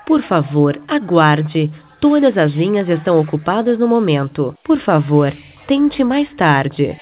Por favor, aguarde. Todas as linhas estão ocupadas no momento. Por favor, tente mais tarde.